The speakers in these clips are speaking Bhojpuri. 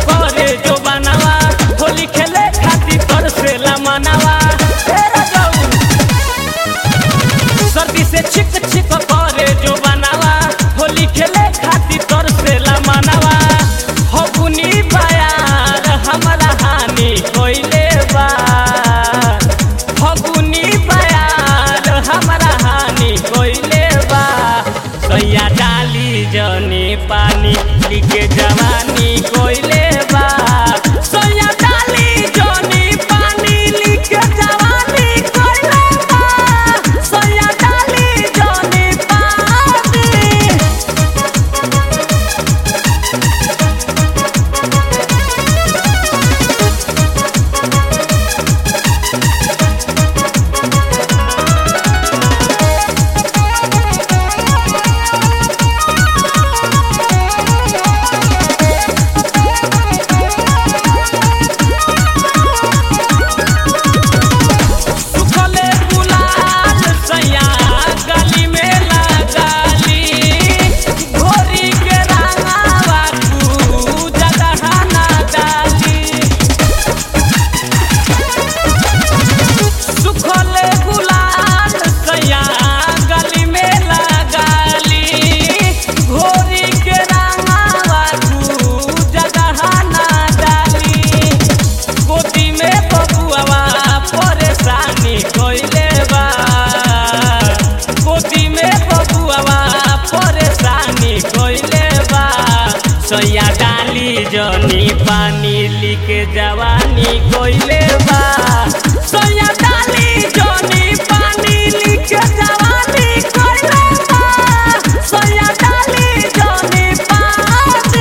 करे जो बनावा होली खेले खातिर तरसेला मनावा सर्दी से छिक छिक करे जो बनावा होली खेले खातिर तरसेला मनावा फगुनी बयार हमरा हानि कोइले बा फगुनी बयार हमरा हानि कोइले बा सैया डाली जनी पानी लिखे जवानी कोइले बा सैया डाली जनी पानी लिखे जवानी कोइले बा सैया डाली जनी पानी सैया डाली जनी पानी लिखे जवानी कोइले बा सैया डाली जनी पानी लिखे जवानी कोइले बा सैया डाली जनी पानी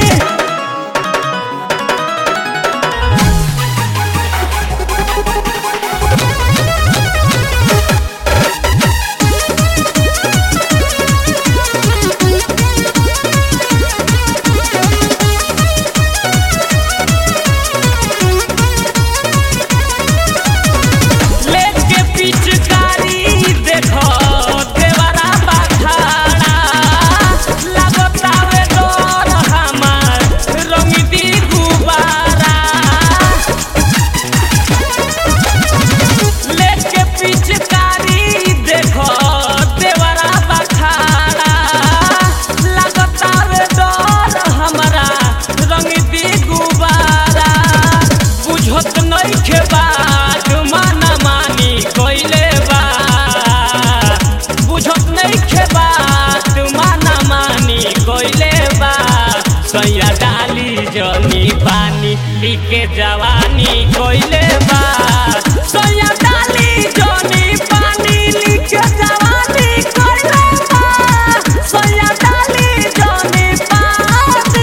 सैया डाली जनी पानी लिखे जवानी कोइले बा सैया डाली जनी पानी लिखे जवानी कोइले बा सैया डाली जनी पानी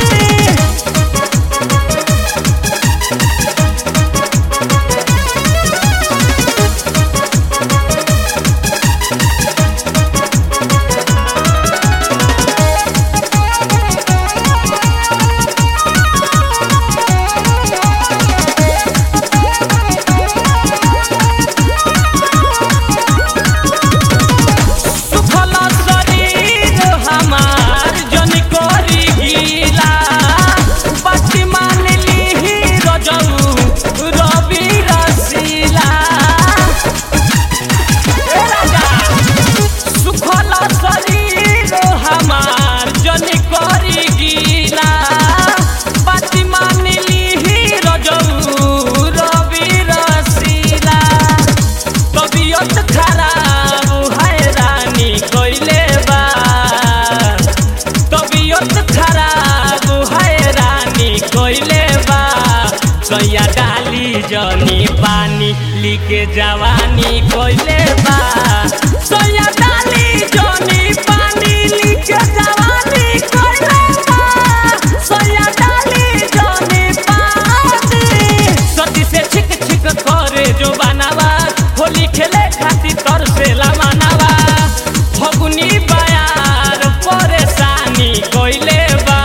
सैया डाली जनी पानी लिखे जवानी कोइले बा सैया डाली जनी पानी लिखे जवानी कोइले बा सैया डाली जनी पानी सर्दी से छिक छिक करे जो बनावा होली खेले खातिर तरसेला मनावा फगुनी बयार परेशानी कोइले बा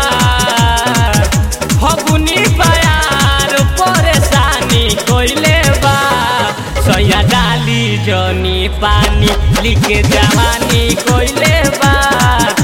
फगुनी बयार परेशानी कोइले बा सैया डाली जनी पानी लिखे जवानी कोइले बा।